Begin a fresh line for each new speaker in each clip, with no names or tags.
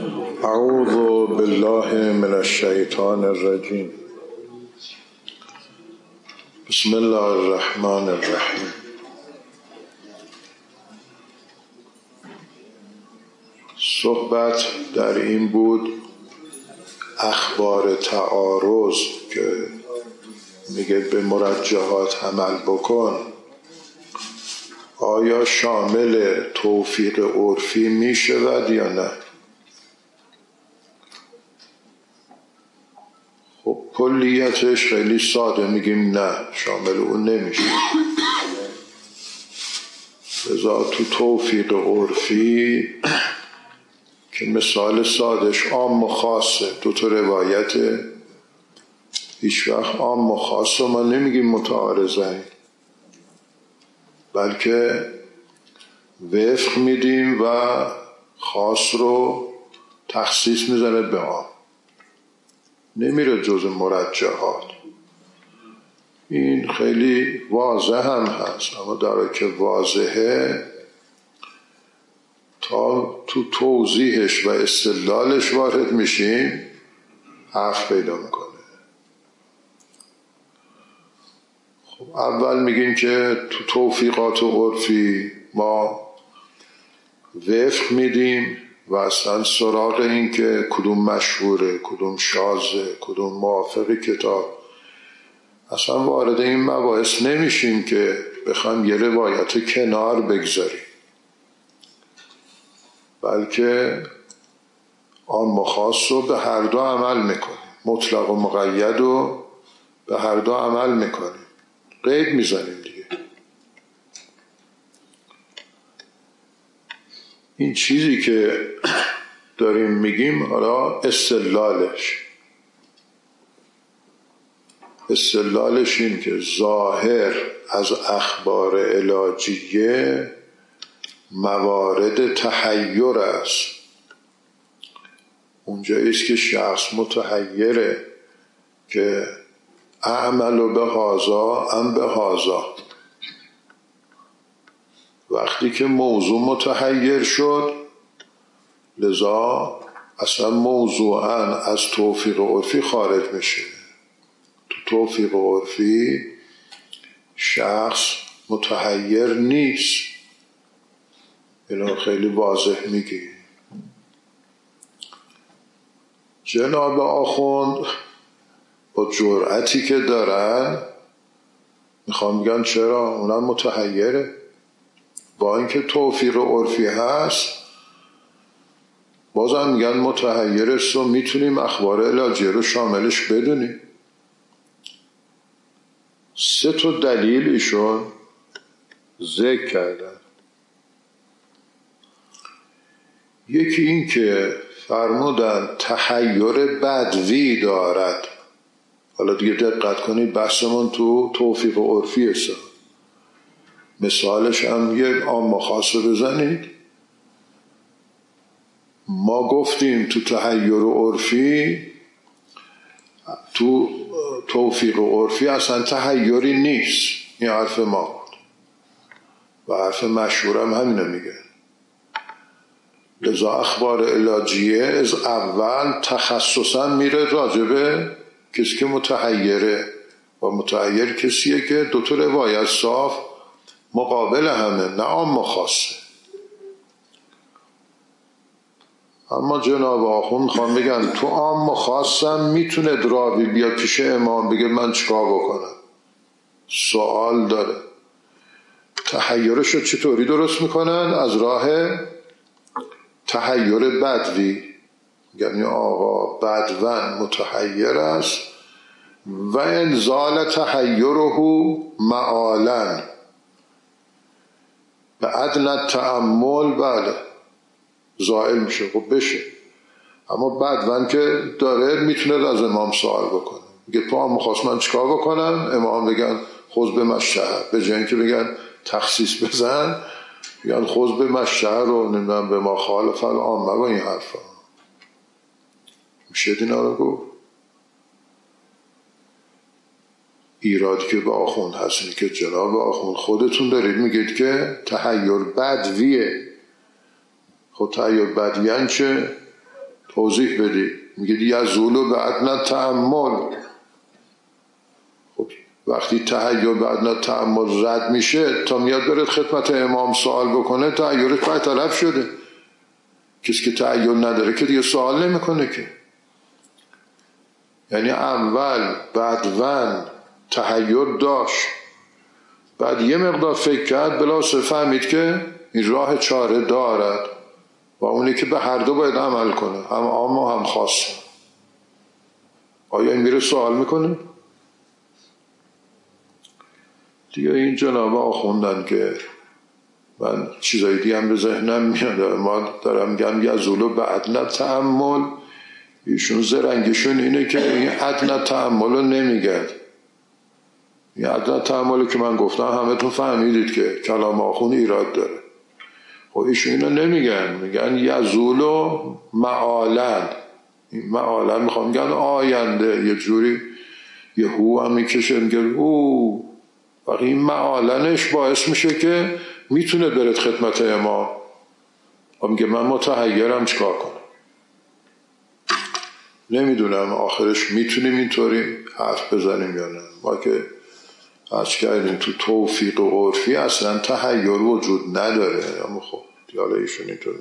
اعوذ بالله من الشیطان الرجیم. بسم الله الرحمن الرحیم. صحبت در این بود اخبار تعارض که میگه به مرجحات عمل بکن آیا شامل توفیق عرفی میشود یا نه؟ خب کلیتش خیلی ساده میگیم نه، شامل اون نمیشه. لذا تو توفیق عرفی که مثال سادش عام و خاصه، دو تا روایته، هیچ وقت عام و خاص ما نمیگیم متعارضن، بلکه وفق میدیم و خاص رو تخصیص میزنه به عام، نمیره جز مرجحات. این خیلی واضح هم هست، اما در که واضحه تا تو توضیحش و استدلالش وارد میشیم حرف پیدا میکنه. خب اول میگیم که تو توفیقات عرفی ما وفق میدیم و اصلا سراغ این که کدوم مشهوره، کدوم شاذه، کدوم موافق کتاب، اصلا وارد این مباحث نمیشیم که بخوام یه روایت کنار بگذاریم، بلکه عام و خاص رو به هر دو عمل میکنیم، مطلق و مقید رو به هر دو عمل میکنیم، قید میزنیم دیگه. این چیزی که داریم میگیم حالا استدلالش این که ظاهر از اخبار علاجیه موارد تحیر است. اونجاییست که شخص متحیره که اعمل به هذا ام به هذا. وقتی که موضوع متحیر شد، لذا اصلا موضوعاً از توفیق عرفی خارج میشه. تو توفیق عرفی شخص متحیر نیست، اینو خیلی واضح میگی. جناب آخوند با جرأتی که دارن میخوام میگن چرا اونم متحیره، با اینکه توفیق عرفی هست بازم میگن متحیرست و میتونیم اخبار علاجیه رو شاملش بدونیم. 3 دلیل ایشون ذکر کردن. یکی این که فرمودن تحیر بدوی دارد. حالا دیگه دقت کنید بحثمون تو توفیق عرفی است، مثالش هم یه عام و خاص بزنید. ما گفتیم تو تحیر عرفی، تو توفیق عرفی اصلا تحیری نیست، این حرف ما بود و حرف مشهورم همینو میگه. لذا اخبار علاجیه از اول تخصصا میره راجبه کسی که متحیره، و متحیر کسیه که 2 روایت صاف مقابل همه، نه عام و خاصه. اما جناب آخوند میخوام بگن تو عام و خاصم میتونه راوی بیاد پیش امام بگه من چیکار بکنم، سوال داره. تحیرش رو چطوری درست میکنن؟ از راه تحیر بدوی، یعنی آقا بدون متحیر است و انزال تحیره معالن به ادنی تأمل بله زائل میشه. خب بشه، اما بدون که داره میتونه از امام سوال بکنه، میگه تو هم خواست من چیکار بکنم؟ امام بگن خذ به مشتهر، به جای اینکه بگن تخصیص بزن بگن خذ به مشتهر رو نمیدونم به ما خالف العامه و این حرفا. میشه اینا رو گفت. ایرادی که به آخوند هست اینه که جناب آخوند خودتون دارید میگید که تحیر بدویه. خب تحیر بدویان چه؟ توضیح بدی. میگه یزول بعدنا تأمل. خب وقتی تحیر بعدنا تأمل رد میشه، تا میاد برد خدمت امام سوال بکنه تحیرش برطرف شده. کسی که تحیر نداره که دیگه سوال نمیکنه که. یعنی اول بعدون تحیر داشت، بعد یه مقدار فکر کرد، بلافاصله فهمید که این راه چاره دارد و اونی که به هر دو باید عمل کنه، هم عام و هم خاص. آیا این میره سوال میکنه؟ دیگه این جناب آخوندن که من چیزایی دیگه هم به ذهنم میاد، ما دارم میگم یزولو به ادنا تأمل، ایشون زرنگشون اینه که این ادنا تأمل رو نمیگن. این ادنا تأمل که من گفتم همه تون فهمیدید که کلام آخون ایراد داره. خب ایشون اینو نمیگن، میگن یزولو معالن. این معالن میخوام میگن آینده، یه جوری یه هو هم میکشه، میگه او. وقتی این معالنش باعث میشه که میتونه برد خدمت امام و میگه من متحیرم چیکار کنم. نمیدونم آخرش میتونیم اینطوری حرف بزنیم یا نه. ما که از کردیم تو توفیق و عرفی اصلا تحیر وجود نداره. اما خب دیاله ایشون اینطوری.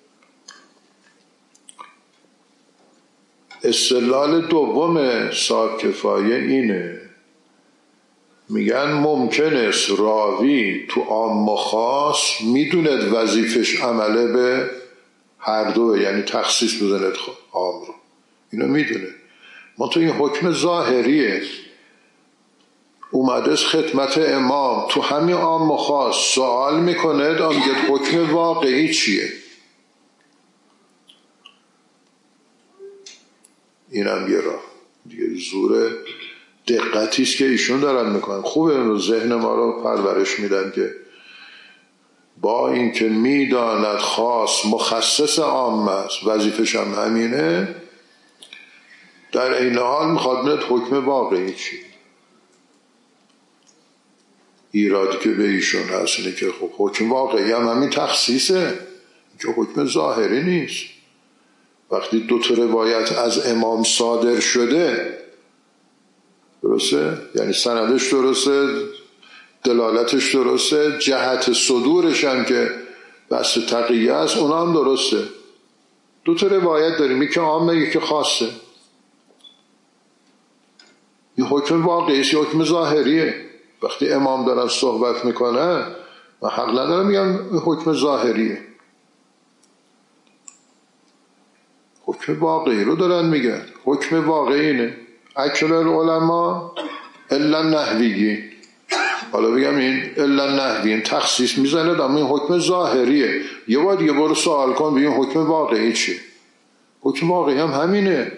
استدلال دوم صاحب کفایه اینه، میگن ممکن است راوی تو عام و خاص میدوند وظیفش عمله به هر دو، یعنی تخصیص بزند عام رو، اینو میدونه. ما تو این حکم ظاهریه اومده خدمت امام، تو همین عام و خاص سوال میکنه، میگه حکم واقعی چیه؟ اینم یه راه دیگه. زور دقتی است که ایشون دارن میکنن. خوبه ذهن ما رو پرورش میدن که با اینکه میداند خاص مخصص عام است، وظیفش هم همینه، در این حال میخواد ببیند حکم واقعی چی. ایرادی که به ایشون هست اینه که خب حکم واقعی هم همین تخصیصه، که حکم ظاهری نیست. وقتی دو تا روایت از امام صادر شده، درسته؟ یعنی سندش درسته، دلالتش درسته، جهت صدورش هم که بس تقیه است اونا هم درسته. دو تا روایت داریم، یکی عامه یکی خاصه. این حکم واقعی است، حکم ظاهریه. وقتی امام دارن صحبت میکنه و حق ندارم میگم حکم ظاهریه، حکم واقعی رو دارن میگن. حکم واقعی اینه اکثر العلماء الا نحویین. حالا بگم این الا نحویین تخصیص میزنه، اما این حکم ظاهریه. یه بار دیگه برو سوال کن ببین حکم واقعی چیه. حکم واقعی هم همینه.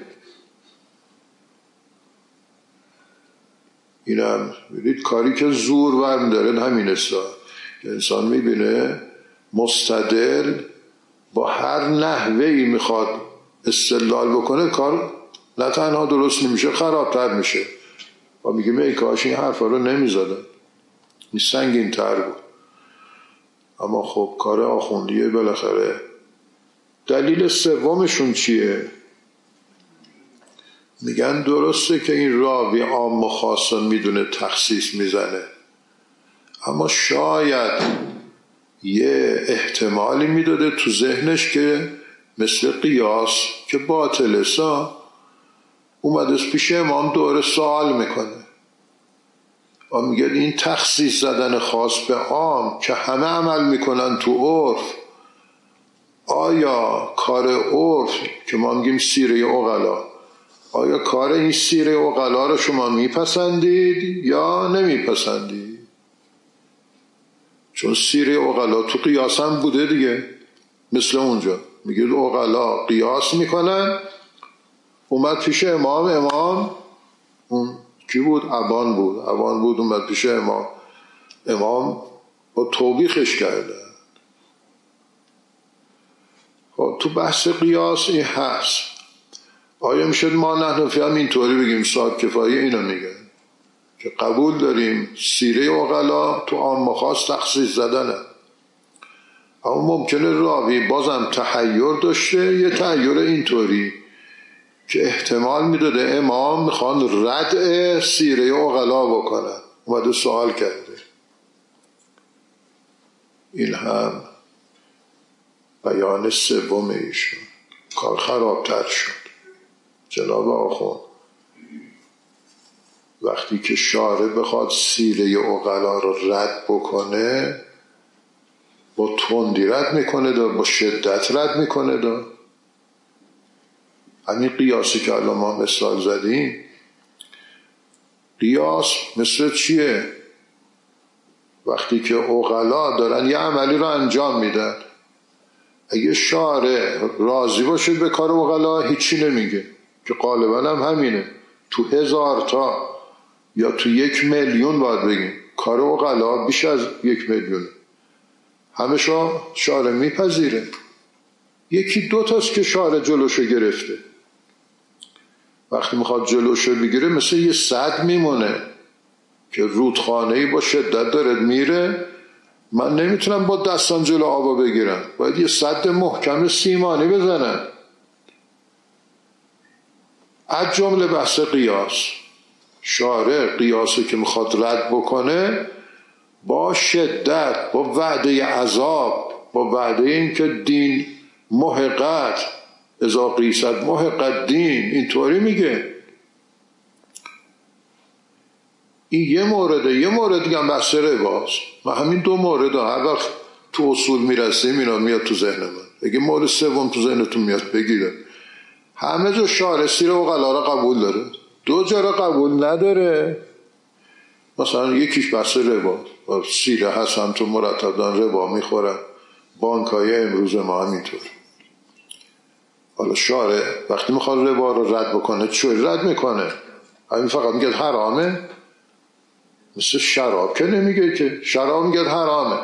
اینم ببینید کاری که زور ورم داره همین است که انسان میبینه مستدل با هر نحوهی میخواد استدلال بکنه، کار نه تنها درست نمیشه، خرابتر میشه. و میگه ای کاش این حرفا رو نمیزدن، این سنگین تر بود. اما خب کار آخوندیه بالاخره. دلیل سومشون چیه؟ میگن درسته که این راوی عام و خاص میدونه تخصیص میزنه، اما شاید یه احتمالی میداده تو ذهنش که مثل قیاس که باطل سا اومده پیش امام دوره سوال میکنه و میگه این تخصیص زدن خاص به عام که همه عمل میکنن تو عرف، آیا کار عرف که ما میگیم سیره عقلا، آیا کار این سیره عقلا رو شما میپسندید یا نمیپسندید؟ چون سیره عقلا تو قیاس هم بوده دیگه. مثل اونجا میگه عقلا قیاس میکنن، اومد پیش امام اون کی بود؟ ابان بود اومد پیش امام با توبیخش کرده. خب تو بحث قیاس این هست. آیا میشد ما نحن فهم اینطوری بگیم صاحب کفایه اینو میگه که قبول داریم سیره عقلا تو عام و خاص تخصیص زدنه، اما ممکنه راوی بازم تحیر داشته، یه تحیر اینطوری که احتمال میداده امام میخوان ردع سیره عقلا بکنن، اومده سوال کرده. این هم بیان سوم ایشون. کار خرابتر شد. جناب آخوند وقتی که شارع بخواد سیره عقلا رو رد بکنه، با تندی رد میکنه دا، با شدت رد میکنه دا. همین قیاسی که الان ما مثال زدیم، قیاس مثل چیه؟ وقتی که عقلا دارن یه عملی رو انجام میدن، اگه شارع راضی باشه به کار عقلا هیچی نمیگه، که غالبا هم همینه. تو 1000 تا یا تو 1,000,000 باید بگیم کار عقلا بیش از 1,000,000 همشو شارع میپذیره. یکی 2 تاست که شارع جلوشو گرفته. وقتی میخواد جلوشو بگیره مثل یه سد میمونه که رودخانه‌ای با شدت داره میره، من نمیتونم با دستان جلو آبا بگیرم، باید یه سد محکم سیمانی بزنم. از جمله بحث قیاس، شارع قیاسه که میخواد رد بکنه با شدت، با وعده عذاب، با وعده این که دین محقت اذا قیست محقت دین، اینطوری میگه. این یه مورده. یه مورد دیگه هم بحث رباست. من همین 2 مورد هر وقت تو اصول میرسیم اینا میاد تو ذهن من. اگه مورد سوم تو ذهنتون میاد بگیره. همه جا شارع سیر عقلا را قبول داره، 2 جا را قبول نداره. مثلا یکیش بحث ربا، سیره هست هم تو مرتب دارن ربا میخورن، بانکای امروز ما همینطور. حالا شارع وقتی میخواد ربا رو رد بکنه چوری رد میکنه؟ همین فقط میگه حرامه؟ مثل شراب که نمیگه که شراب میگه حرامه.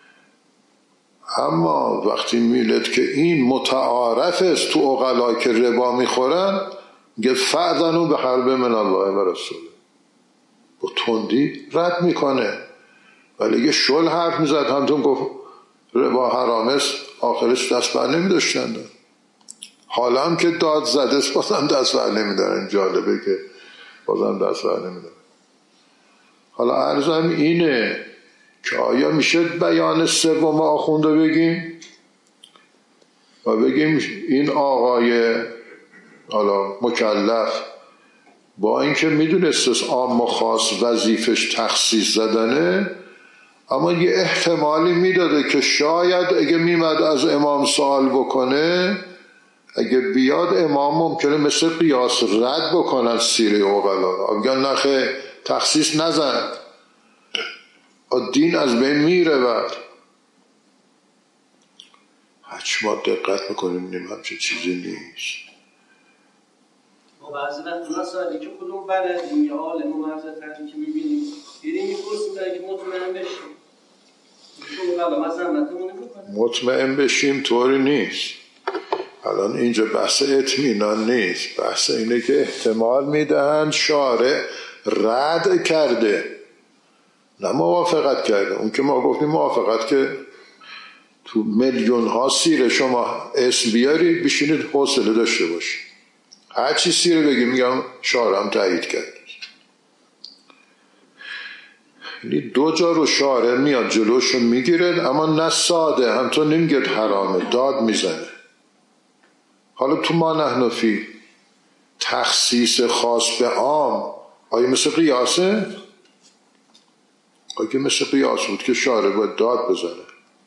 اما وقتی میلد که این متعارف است تو عقلا که ربا میخورن، میگه فأذنوا بحرب من الله و رسوله، با تندی رد میکنه. ولی اگه شل حرف میزد همتون گفت ربا حرام است، آخرش دست بر نمیداشتن. حالا هم که داد زده است بازم دست بر نمیدارن. جالبه که بازم دست بر نمیدارن. حالا عرضم اینه که آیا میشه بیان سوم آخونده بگیم و بگیم این آقای حالا مکلف با اینکه میدونست عام و خاص وظیفش تخصیص زدنه، اما یه احتمالی میداده که شاید اگه میمد از امام سوال بکنه، اگه بیاد امام ممکنه مثل قیاس رد بکنن سیره عقلا، میگن نخه تخصیص نزن، دین از بین میره. بعد هرچی ما دقت میکنیم میبینیم همچه چیزی نیست.
ما بعضی وقت مسائلی که خودمون بلدیم یا عالم و معرفتی که میبینیم دیدیم میپرسیم که مطمئن بشیم،
مطمئن بشیم طوری نیست. الان اینجا بحث اطمینان نیست، بحث اینه که احتمال میدهند شارع رد کرده نه موافقت کرده. اون که ما گفتیم موافقت که تو 1,000,000 ها سیره شما اسم بیارید بشینید حوصله داشته باشید، هر چی سیره بگیم میگم شارع هم تایید کرد. یعنی 2 جا رو شارع میاد جلوشو میگیره، اما نه ساده هم تو نمیگه حرامه، داد میزنه. حالا تو ما نحنفی تخصیص خاص به عام آیا مثل قیاسه؟ آیا مثل قیاس بود که شارع باید داد بزنه؟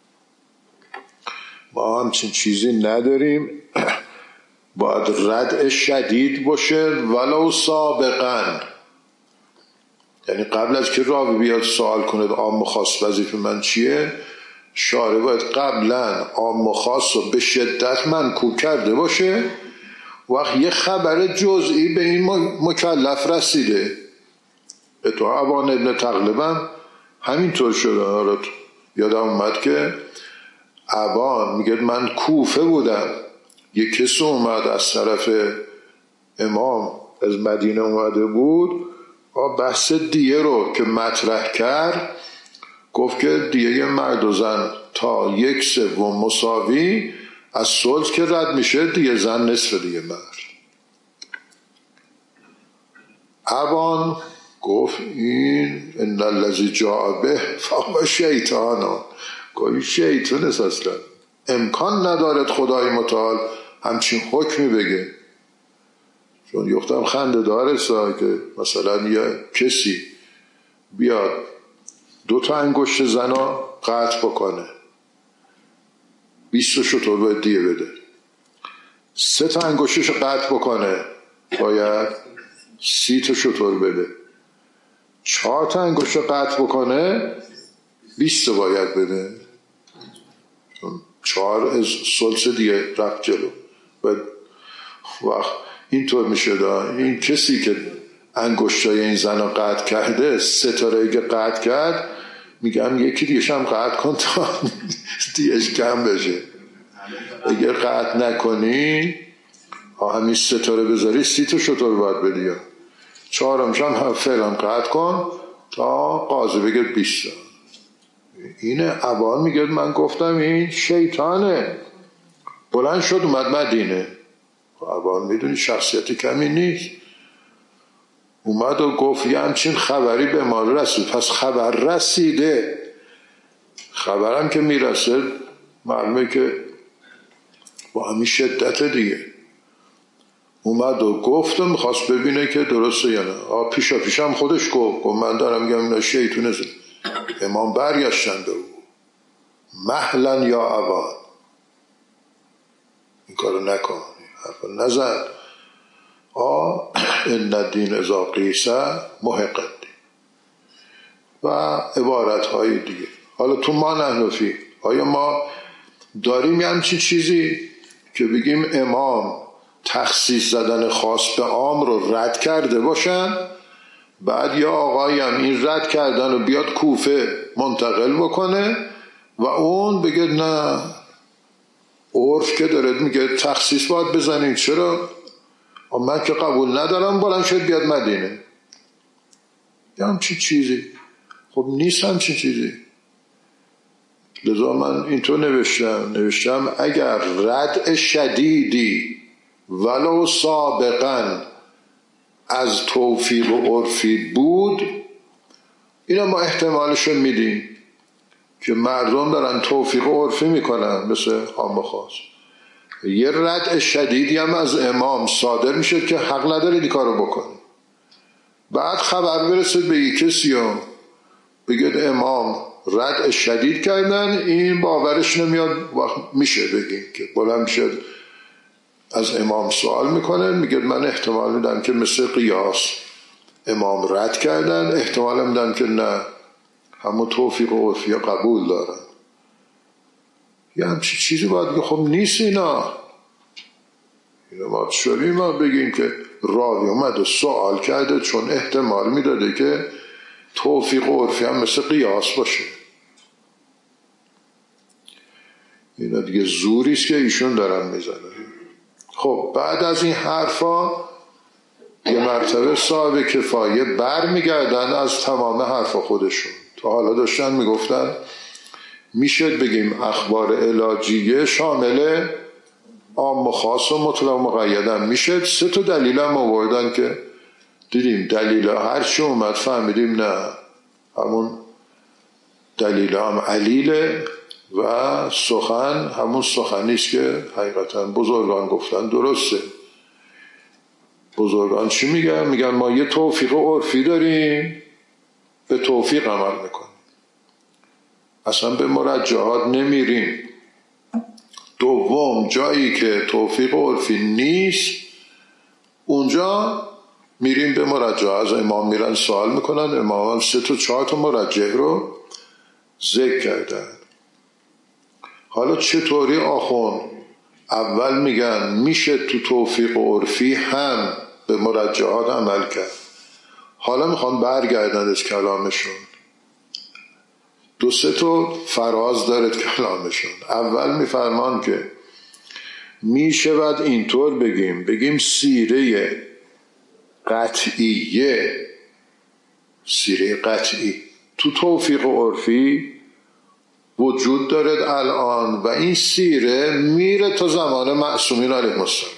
ما همچین چیزی نداریم. باید ردع شدید باشه ولو سابقا، یعنی قبل از که راوی بیاد سوال کنه عام و خاص وظیفه من چیه، شارع باید قبلا عام و خاص رو به شدت منکوب کرده باشه. وقت یه خبر جزئی به این مکلف رسیده، به تو عوان ابن تغلبم همینطور شده. یادم اومد که عوان میگه من کوفه بودم، یه کسی اومد از طرف امام از مدینه اومده بود، بحث دیه رو که مطرح کرد گفت که دیگه مرد و زن تا 1/3 مساوی از ثلث که رد میشه دیگه زن نصف دیگه مرد. ابان گفت این ان الذی جاء به فهو شیطان، گویی شیطان است، اصلا امکان ندارد خدای متعال همچین حکمی بگه. چون یختم خنده داره که مثلا یه کسی بیاد 2 انگشت زنا قطع بکنه 20 شتر باید دیه بده، 3 انگشتش قطع بکنه باید 30 شتر بده، 4 انگشت قطع بکنه 20 باید بده، چون 4 از ثلث دیگه رفت جلو. وقت اینطور میشه این کسی که انگشتای این زن رو قطع کرده 3 که قطع کرد میگم یکی دیگه هم قطع کن تا دیگهش کم بشه. اگر قطع نکنی همین 3 بذاری 30 شتر باید بدی، 4 هم فعلا قطع کن تا قاضی بگه 20. اینه ابان میگه من گفتم این شیطانه. بلند شد اومد مدینه. ابان میدونی شخصیتی کمی نیست، اومد و گفت یه همچین خبری به ما رسید. پس خبر رسیده، خبرم که میرسه معلومه که با همین شدت دیگه. اومد و گفت و میخواست ببینه که درسته یا نه. پیشم خودش گفت من دارم میگم اینا شیطونه. امام برگشتن به او مهلا یا ابان، این کارو نکن، حرف نزن. ان الدین اذا قیس محق الدین و عبارت های دیگه. حالا تو ما نحنفی آیا ما داریم همچین چیزی که بگیم امام تخصیص زدن خاص به عام رو رد کرده باشن، بعد یا آقایی هم این رد کردن رو بیاد کوفه منتقل بکنه و اون بگه نه عرف که داره میگه تخصیص باید بزنین، چرا؟ من که قبول ندارم، بلند شد بیاد مدینه. یه همچین چیزی خب نیست همچین چیزی. لذا من اینطور نوشتم اگر ردع شدیدی ولو سابقا از توفیق و عرفی بود، اینا ما احتمالشو میدیم که مردم دارن توفیق و عرفی میکنن مثل عام خاص. یه ردع شدیدی هم از امام صادر میشه که حق نداره این کارو بکنه. بعد خبر برسه به یک کسی بگه امام ردع شدید کردن، این باورش نمیاد. وقت میشه بگیم که بلند میشه از امام سوال میکنه، میگه من احتمال میدم که مثل قیاس امام رد کردن، احتمال میدم که نه همون توفیق و عرفی قبول دارن. یه همچی چیزی باید بگه خب نیست اینا باید شوری ما بگیم که راوی اومد و سوال کرده چون احتمال میداده که توفیق و عرفی هم مثل قیاس باشه. اینا دیگه زوریست که ایشون دارن میزنن. خب بعد از این حرفا یه مرتبه صاحب کفایه بر میگردن از تمام حرفا خودشون. تا حالا داشتن میگفتن میشه بگیم اخبار علاجیه شامل عام و خاص و مطلق و مقید هم میشه. 3 دلیل هم آوردن که دیدیم دلیل هر چی اومد فهمیدیم نه همون دلیل هم علیله و سخن همون سخنیست که حقیقتا بزرگان گفتن درسته. بزرگان چی میگن؟ میگن ما یه توفیق عرفی داریم، به توفیق عمل میکنیم، اصلا به مرجحات نمیریم. دوم جایی که توفیق عرفی نیست اونجا میریم به مرجحات. از امام میرن سوال میکنن، امام هم 3 تا 4 مرجح رو ذکر کردن. حالا چطوری آخون اول میگن میشه تو توفیق عرفی هم به مرجحات عمل کرد، حالا میخوان برگردن از کلامشون. 2-3 تا فراز دارد کلامشون. اول میفرمان که میشود اینطور بگیم سیره قطعی تو توفیق عرفی وجود دارد الان و این سیره میره تا زمان معصومین علیهم السلام.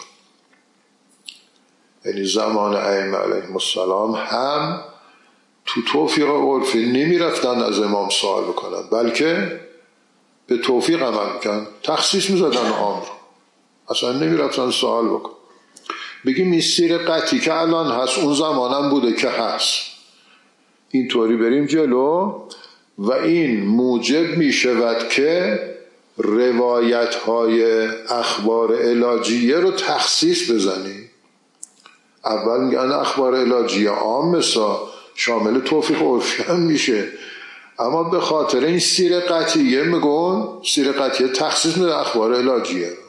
یعنی زمان ائمه علیهم السلام هم تو توفیق عرفی نمیرفتن از امام سوال بکنن، بلکه به توفیق عمل میکنن، تخصیص میزدن عام رو، اصلا نمیرفتن سوال بکن. بگیم این سیر قطعی که الان هست اون زمانم بوده که هست، اینطوری بریم جلو و این موجب میشود که روایت های اخبار علاجیه رو تخصیص بزنیم. اول میگن اخبار علاجیه عام مثلا شامل توفیق عرفی هم میشه، اما به خاطر این سیر قطعیه میگن سیر قطعیه تخصیص میده اخبار علاجیه رو.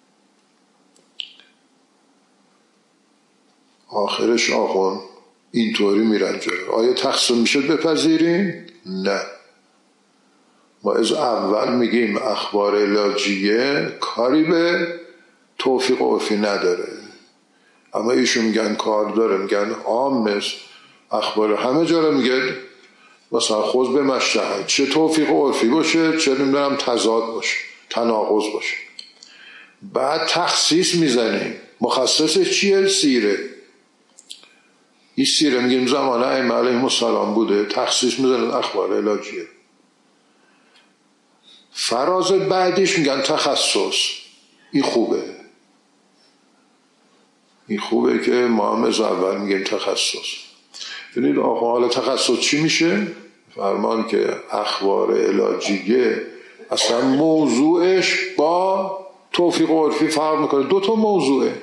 آخرش آخون اینطوری میرن جلو. آیا تخصیص میشه بپذیریم؟ نه. ما از اول میگیم اخبار علاجیه کاری به توفیق عرفی نداره، اما ایشون میگن کار داره، میگن عام مثل اخبار همه جا رو میگه، مثلا خود به مشتهد چه توفیق عرفی باشه چه نمیدونم تضاد باشه تناقض باشه، بعد تخصیص میزنیم. مخصصش چیه؟ سیره. این سیره میگیم زمان ائمه علیهم السلام بوده، تخصیص میزنن اخبار علاجیه. فراز بعدیش میگن تخصص. این خوبه، این خوبه که ما هم از اول میگیم تخصص. ببینید آقا حالا تخصص چی میشه؟ فرمان که اخبار علاجیه اصلا موضوعش با توفیق عرفی فرق میکنه. دو تا موضوعه.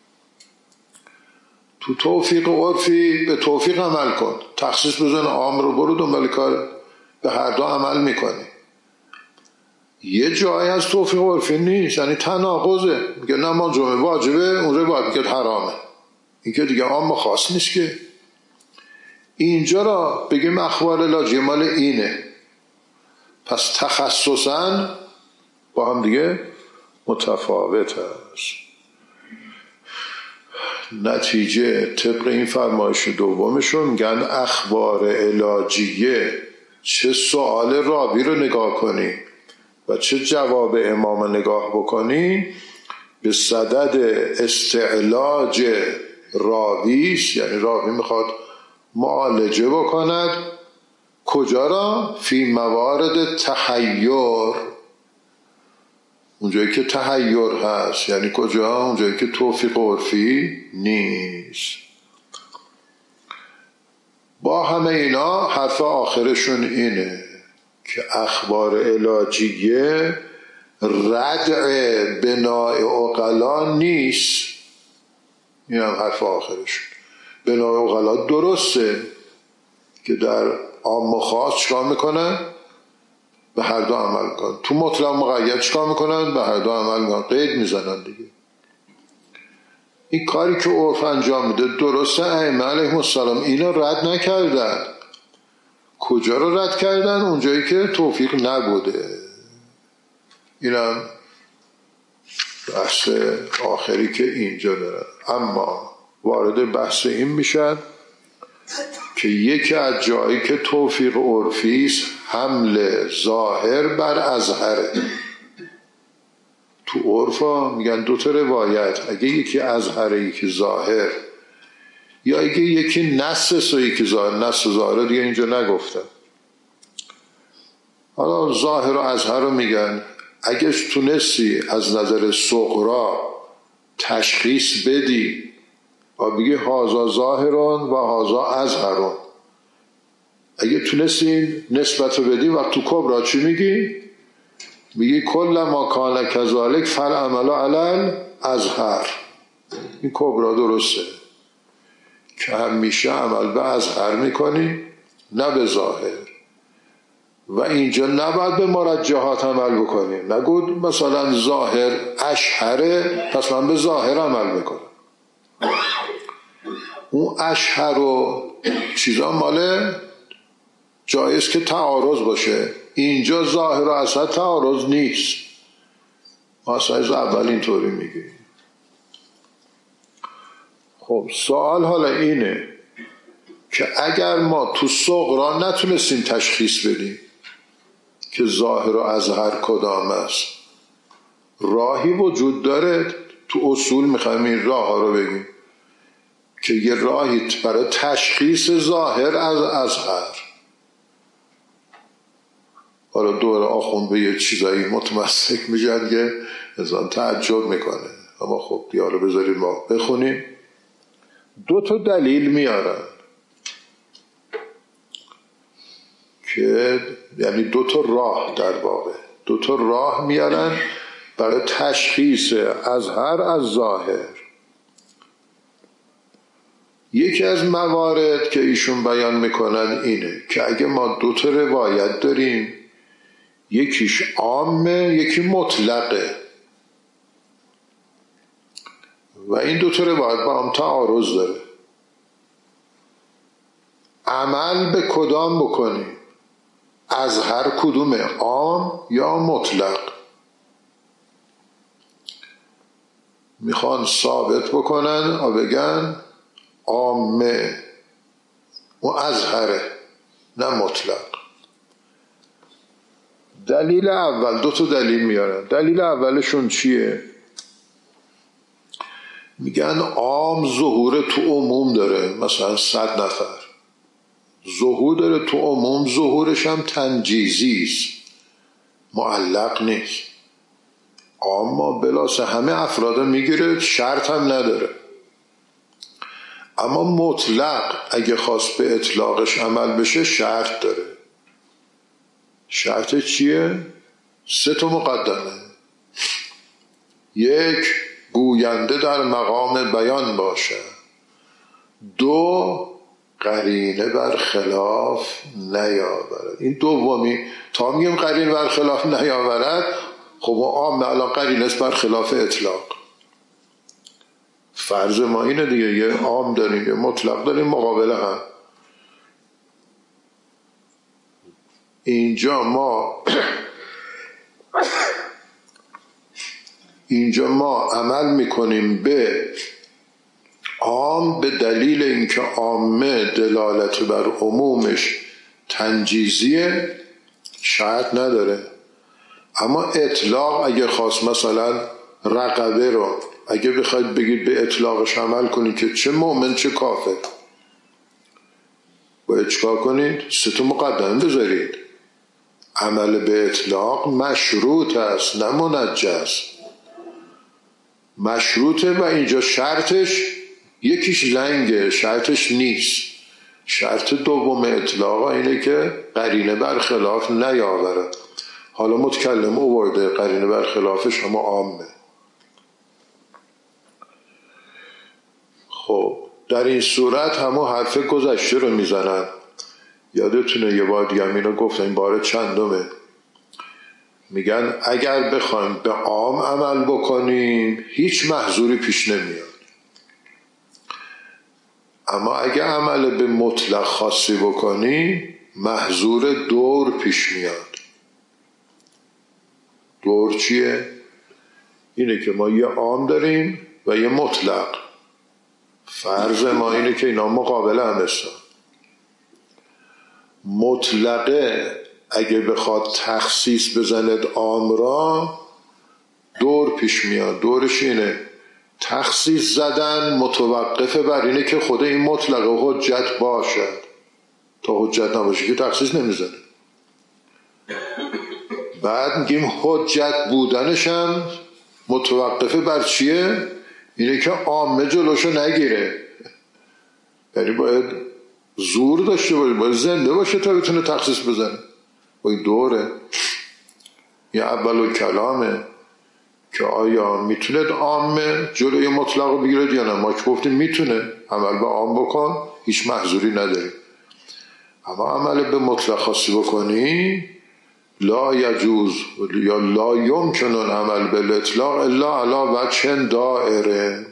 تو توفیق عرفی به توفیق عمل کن، تخصیص بزن عام رو برو دنبال کار، به هر دو عمل میکنی. یه جایی از توفیق عرفی نیست، یعنی تناقضه، میگه نماز جمعه واجبه، اون رو باید میگه حرامه، این که دیگه عام خاص نیست که. اینجا را بگیم اخبار علاجی مال اینه، پس تخصصاً با هم دیگه متفاوت است. نتیجه طبق این فرمایش دومشون میگن اخبار علاجیه چه سوال راوی رو نگاه کنی و چه جواب امام نگاه بکنی به صدد استعلاج راویش، یعنی راوی میخواد معالجه بکند کجا را؟ فی موارد تحیر، اونجایی که تحیر هست. یعنی کجا؟ اونجایی که توفیق عرفی نیست. با همه اینا حرف آخرشون اینه که اخبار علاجیه ردع بناء عقلا نیست. این هم حرف آخرشون. بناء عقلا درسته که در عام و خاص چکار میکنن؟ به هر دو عمل میکنن. تو مطلق مقید چکار میکنن؟ به هر دو عمل میکنن، قید میزنن دیگه. این کاری که عرف انجام میده درسته. ائمه علیهم السلام اینو رد نکردن. کجا رو رد کردن؟ اونجایی که توفیق نبوده. اینم بحث آخری که اینجا دارن. اما وارد بحث این میشن که یکی از جایی که توفیق عرفی است حمل ظاهر بر اظهره. تو عرفا میگن دو تا روایت، اگه یکی اظهره یکی ظاهر، یا اگه یکی نص و یکی ظاهر. نص و ظاهر دیگه اینجا نگفتن. حالا ظاهر و اظهر رو میگن اگه تونستی از نظر صغرا تشخیص بدی و بگی هازا ظاهرون و هازا اظهرون، اگه تونستی نسبت رو بدی وقت تو کبرا چی میگی؟ میگی کل ما کان کذالک فالعمل علی اظهر. این کبرا درسته که همیشه عمل به اظهر میکنی نه به ظاهر، و اینجا نباید به مرجحات عمل بکنی. نگو مثلا ظاهر اشهره پس من به ظاهر عمل میکنم. اون اشهر و چیزا ماله جایز که تعارض باشه. اینجا ظاهر و اصلا تعارض نیست. ما اصلا از اول اینطوری میگیم. خب سوال حالا اینه که اگر ما تو صغرا نتونستیم تشخیص بدیم که ظاهر و اظهر کدام است، راهی وجود داره. تو اصول میخوایم این راه ها رو بگیم که یه راهی برای تشخیص ظاهر از اظهر. حالا دور آخوند به یه چیزایی متمسک میشن که انسان تعجب میکنه، اما خب دیالو بذارید ما بخونیم. 2 تا دلیل میارن که یعنی 2 تا راه، در واقع 2 تا راه میارن برای تشخیص اظهر از ظاهر. یکی از موارد که ایشون بیان میکنن اینه که اگه ما 2 تا روایت داریم، یکیش عامه یکی مطلقه و این 2 تا روایت با هم تعارض داره، عمل به کدام بکنیم؟ اظهر کدومه، عام یا مطلق؟ میخوان ثابت بکنن و بگن عامه و اظهره نه مطلق. دلیل اول، 2 تا دلیل میارن. دلیل اولشون چیه؟ میگن عام ظهور تو عموم داره، مثلا 100 نفر ظهور داره تو عموم، ظهورش هم تنجیزی است، معلق نیست. اما بلاسه همه افراد میگیره، شرط هم نداره. اما مطلق اگه خواست به اطلاقش عمل بشه شرط داره. شرط چیه؟ 3 تا مقدمه. 1 گوینده در مقام بیان باشه. 2 قرینه بر خلاف نیاورد. این دومی تا میگیم قرینه بر خلاف نیاورد، خب عام الان قرینه است بر خلاف اطلاق. فرض ما اینه دیگه، یه عام داریم یه مطلق داریم، مقابله هم. اینجا ما عمل میکنیم به عام به دلیل اینکه عامه دلالت بر عمومش تنجیزیه، شرط نداره. اما اطلاق اگه خواست مثلا رقبه رو اگه بخواید بگید به اطلاقش عمل کنید که چه مؤمن چه کافر، باید چکار کنید؟ 3 تا مقدمه بذارید. عمل به اطلاق مشروط است نه منجز. مشروطه و اینجا شرطش یکیش لنگه، شرطش نیست. شرط دوم اطلاق اینه که قرینه برخلاف نیاورد. حالا متکلم آورده قرینه برخلافش اما عامه. خب در این صورت همون حرف گذشته رو میزنن. یادتونه یه بار دیگه اینو گفتم، این بار چندمه. میگن اگر بخوایم به عام عمل بکنیم هیچ محظوری پیش نمیاد، اما اگر عمل به مطلق خاصی بکنیم محظور دور پیش میاد. دور چیه؟ اینه که ما یه عام داریم و یه مطلق. فرض ما اینه که اینا مقابل هم هستن. مطلقه اگه بخواد تخصیص بزند عام را، دور پیش میاد. دورش اینه تخصیص زدن متوقفه بر اینه که خود این مطلقه حجت باشد. تا حجت نباشه که تخصیص نمیزنه. بعد میگیم حجت بودنش هم متوقفه بر چیه؟ اینه که عامه جلوشو نگیره. یعنی باید زور داشته باشه، باید زنده باشه تا بتونه تخصیص بزنه. باید دوره. یه اول کلامه که آیا میتونه عامه جلوی مطلق رو بگیره یا نه. ما که گفتیم میتونه، عمل به عام بکن هیچ محظوری نداری. اما عمل به مطلق خاصی بکنی لا یجوز یا لا یمکن عمل بالاطلاق الا علی وجه دائر.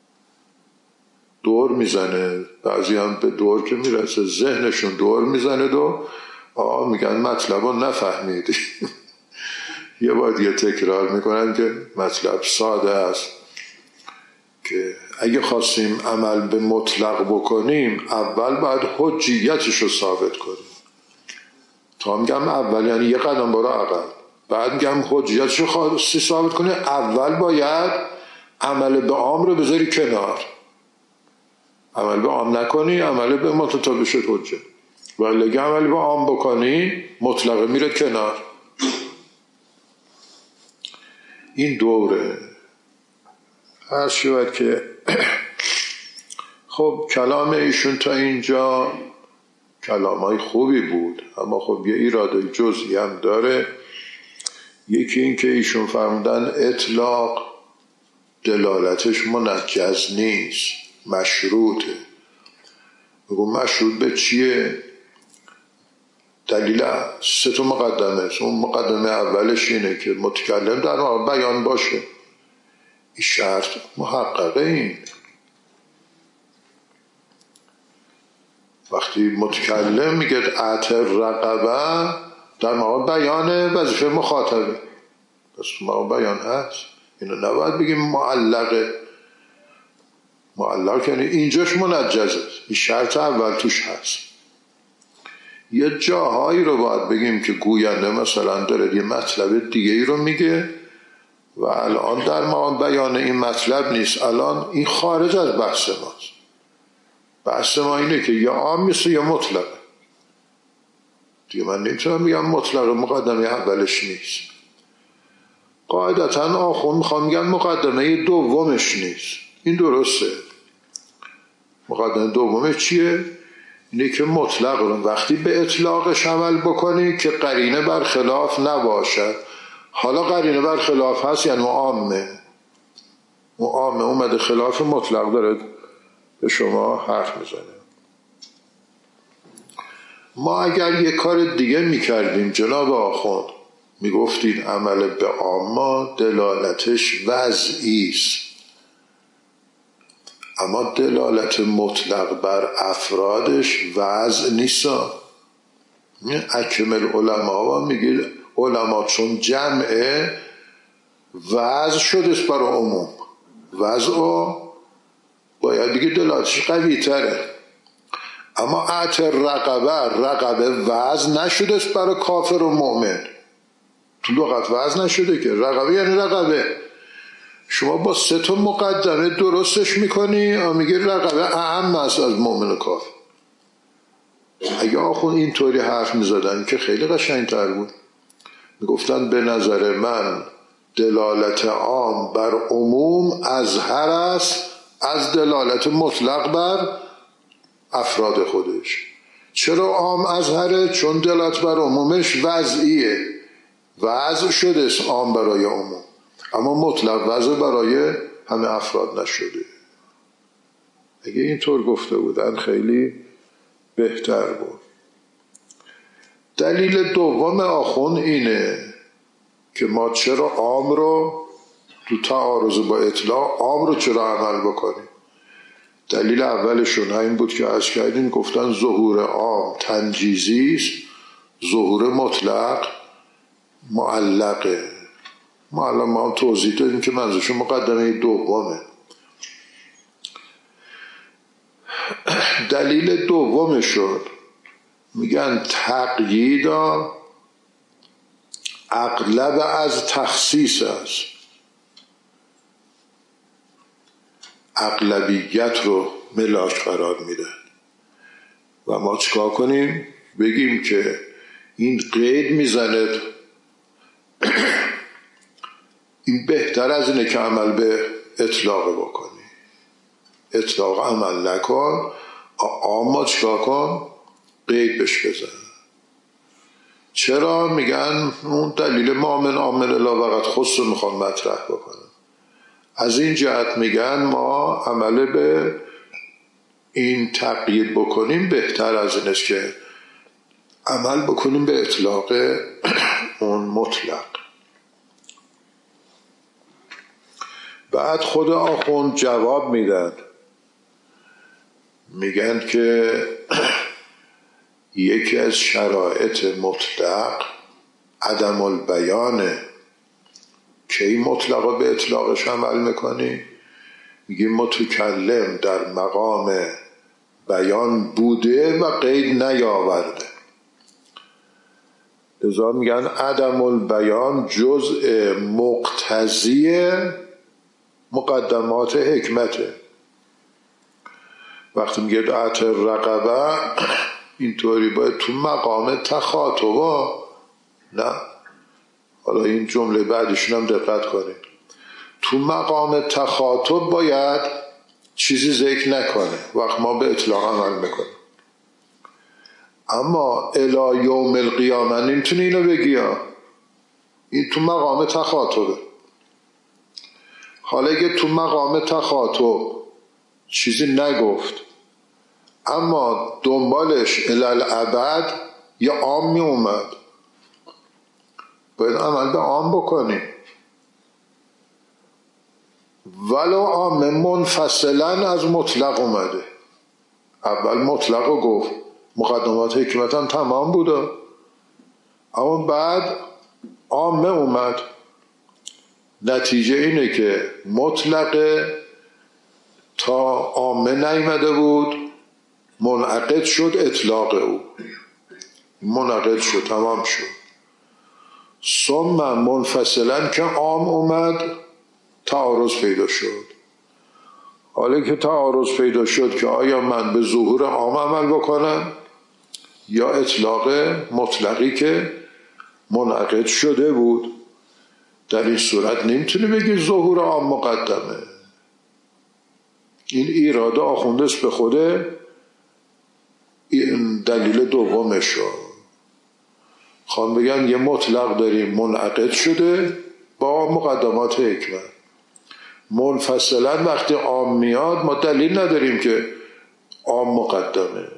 دور میزنه. بعضی هم به دور که میرسه ذهنشون دور میزنه و میگن مطلب رو نفهمیدی. یه بار دیگه تکرار میکنن که مطلب ساده است که اگه خواستیم عمل به مطلق بکنیم اول باید حجیتش رو ثابت کنیم. تا میگم اول یعنی یه قدم برو عقب، بعد میگم حجیتش رو خواستی ثابت کنی، اول باید عمل به عام رو بذاری کنار. عمل به عام نکنی، عمل به مطلق بشد حجه، ولی اگه عمل به عام بکنی مطلق میره کنار. این دوره هر شود که خب کلام ایشون تا اینجا کلامای خوبی بود، اما خب یه ایراد جزئی هم داره. یکی این که ایشون فرمودن اطلاق دلالتش منجز نیست، مشروطه. بگو مشروط به چیه؟ دلیل 3 مقدمه. اون مقدمه اولش اینه که متکلم در واقع بیان باشه، این شرط محققه. این وقتی متکلم میگه اعتر رقبه در واقع بیانه وظیفه مخاطبه، پس ما بیان هست. اینو نباید بگیم معلقه. معلق یعنی اینجاش منجزه، این شرط اول توش هست. یه جاهایی رو باید بگیم که گوینده مثلا داره یه مطلب دیگه ای رو میگه و الان در ما بیان این مطلب نیست، الان این خارج از بحث ماست. بحث ما اینه که یا عام میشه یا مطلق دیگه. من نمیتونم بگم مطلق مقدمه اولش نیست. قاعدتا آخون میخوام میگن مقدمه دومش نیست. این درسته. مقدمه دومش چیه؟ اینه که مطلق رو وقتی به اطلاقش عمل بکنی که قرینه بر خلاف نباشد. حالا قرینه بر خلاف هست یعنی عامه اومده خلاف مطلق داره به شما حرف میزنه. ما اگر یک کار دیگه میکردیم جناب آخوند، میگفتید عمل به عامه دلالتش وضعی است، اما دلالت مطلق بر افرادش وضع نیست. اکمل علما میگه علما چون جمعه وضع شده برای عموم، وضع باید بگه دلالتش قوی تره. اما اعتر رقبه وضع نشده برای کافر و مؤمن. تو لغت وضع نشده که. رقبه یعنی رقبه. شما با 3 مقدمه درستش میکنی و میگی رقبه اهم است از مؤمن و کافر. اگه آخون اینطوری حرف میزدن که خیلی قشنگتر بود. میگفتن به نظر من دلالت عام بر عموم اظهر است از دلالت مطلق بر افراد خودش. چرا عام اظهره؟ چون دلالت بر عمومش وضعیه، وضع شده است عام برای عموم، اما مطلق وضع برای همه افراد نشده. اگه اینطور گفته بودن خیلی بهتر بود. دلیل دوم آخوند اینه که ما چرا عام رو تو تعارض با اطلاق عام رو چرا عمل بکنیم. دلیل اولشون همین بود که عرض کردیم، گفتن ظهور عام تنجیزی است، ظهور مطلق معلقه. ما الان ما هم توضیح دادیم که منظورشون مقدمه دومه. دلیل دومشون میگن تقیید اغلب از تخصیص است. اغلبیت رو ملاک قرار میده و ما چیکار کنیم؟ بگیم که این قید میزنه این بهتر از اینه که عمل به اطلاق بکنی. اطلاق عمل نکن، اما چیکار کن؟ قید بش بزن. چرا؟ میگن اون دلیل مؤمن عامل الا فقط خص رو میخوان مطرح بکنن. از این جهت میگن ما عمل به این تقیید بکنیم بهتر از این است که عمل بکنیم به اطلاق اون مطلق. بعد خود آخوند جواب میدن، میگن که یکی از شرایط مطلق عدم البیانه. کی مطلق به اطلاقش عمل میکنی؟ میگیم متکلم در مقام بیان بوده و قید نیاورده. لذا میگن عدم البیان جزء مقتضی مقدمات حکمته. وقتی میگه ات رقبه اینطوری باید تو مقام تخاطبا، نه، حالا این جمله بعدشون هم دقت کنید، تو مقام تخاطب باید چیزی ذکر نکنه وقت ما به اطلاق عمل میکنیم. اما الی یوم القیامه نمیتونی اینو بگی این تو مقام تخاطبه. حالا اگه تو مقام تخاطب چیزی نگفت اما دنبالش الالعبد یا عام می اومد، باید عمل به عام بکنیم. ولو عام منفصلا از مطلق اومده. اول مطلق رو گفت، مقدمات حکمت هم تمام بوده، اما بعد عامه اومد. نتیجه اینه که مطلق تا عامه نیامده بود منعقد شد اطلاق او، منعقد شد تمام شد. ثم منفصلا که عام اومد تعارض پیدا شد. حالا که تعارض پیدا شد که آیا من به ظهور عام عمل بکنم یا اطلاق مطلقی که منعقد شده بود، در این صورت نمیتونی بگی ظهور عام مقدمه. این ایراد آخونده است به خوده. این دلیل دومش رو خوان بگن یه مطلق داریم منعقد شده با مقدمات حکمت، منفصلا وقتی عام میاد ما دلیل نداریم که عام مقدمه.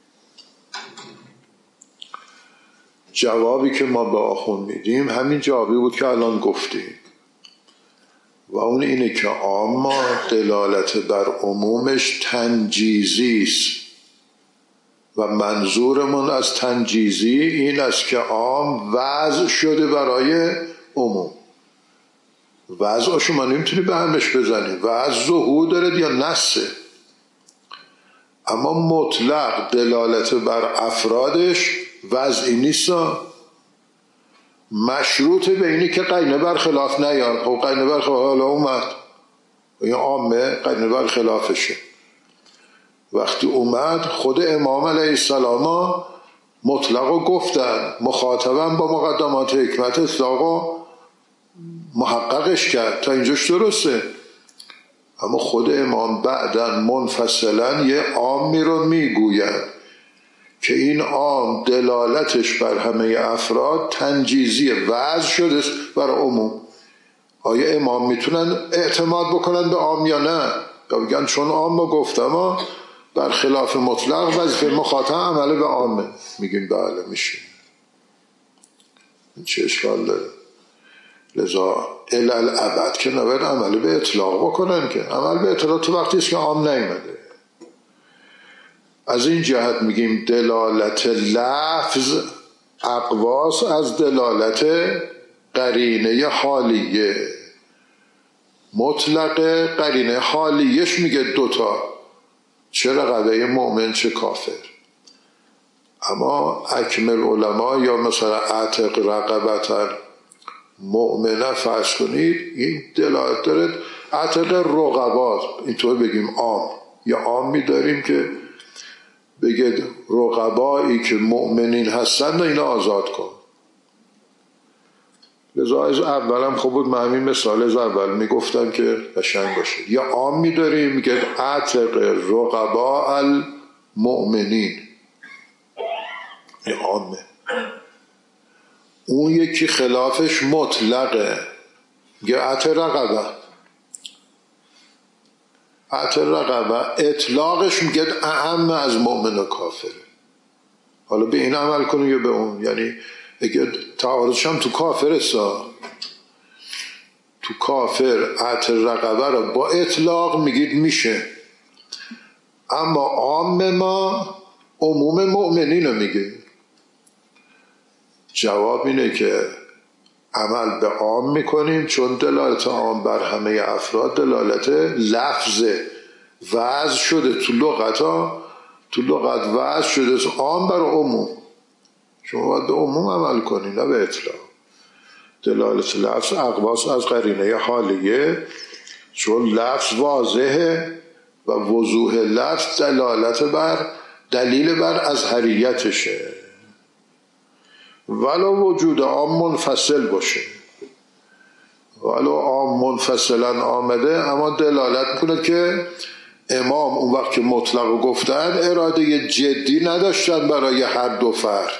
جوابی که ما به آخون میدیم همین جوابی بود که الان گفتیم و اون اینه که عام دلالت بر عمومش تنجیزی است و منظورمون از تنجیزی این است که عام وضع شده برای عموم. وضع شما نمیتونی به همش بزنی، وضع ظهور داره یا نسه، اما مطلق دلالت بر افرادش وضعی نیست، مشروط به اینی که قرینه بر خلاف نیاد. خب قرینه بر خلاف حالا اومد، این عامه قرینه بر خلافشه. وقتی اومد خود امام علیه السلام مطلق رو گفتن، مخاطبم با مقدمات حکمت اطلاق محققش کرد، تا اینجاش درسته. اما خود امام بعداً منفصلاً یه عامی رو میگوید که این عام دلالتش بر همه افراد تنجیزی وضع شده است برای عموم. آیا امام میتونن اعتماد بکنن به عام یا نه؟ بگن چون عام ما گفتم بر خلاف مطلق وظیفه مخاطب عمل به عامه. میگیم بله میشه، این چه اشکال داره؟ لذا الالعبد که نباید عمل به اطلاق بکنن، که عمل به اطلاق تو وقتی است که عام نیمده. از این جهت میگیم دلالت لفظ اقواس از دلالت قرینه حالیه. مطلق قرینه حالیش میگه دوتا، چه رقبه مؤمن چه کافر. اما اکمل علما یا مثلا اعتق رقبتن مؤمنه فرض کنید، این دلالت داره اعتق رقبات، اینطور بگیم عام، یا عام میداریم که بگید رقبایی که مؤمنین هستن اینا آزاد کن. لذا از اولم خوب بود من همین مثال از اول میگفتم که قشنگ باشه. یا عام میداریم میگه اعتق رقبا المؤمنین، این عامه. اون یکی خلافش مطلقه، میگه اعتق رقبه. اعتق رقبه اطلاقش میگه اعم از مؤمن و کافره. حالا به این عمل کنیم یا به اون، یعنی اگه تعارضش هم تو کافر است، تو کافر اعتق رقبه رو با اطلاق میگید میشه، اما عام ما عموم مؤمنین رو میگه. جواب اینه که عمل به عام میکنیم، چون دلالت عام بر همه افراد دلالت لفظه، وضع شده تو لغت ها، تو لغت وضع شده عام بر عموم، شما باید به عموم عمل کنی نه به اطلاق. دلالت لفظ اقواس از قرینه حالیه، چون لفظ واضحه و وضوح لفظ دلیل بر ازهریتشه، ولو وجود عام منفصل باشه، ولو عام منفصلا آمده، اما دلالت میکنه که امام اون وقت که مطلق گفتن اراده جدی نداشتن برای هر دو فرد.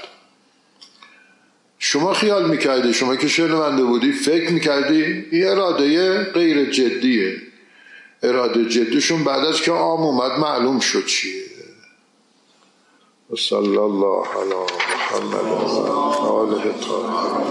شما خیال میکردی، شما که شنونده بودی فکر میکردی این اراده غیر جدیه، اراده جدیشون بعد از که عام اومد معلوم شد چیه. صلی الله علی محمد و آله الطاهرین.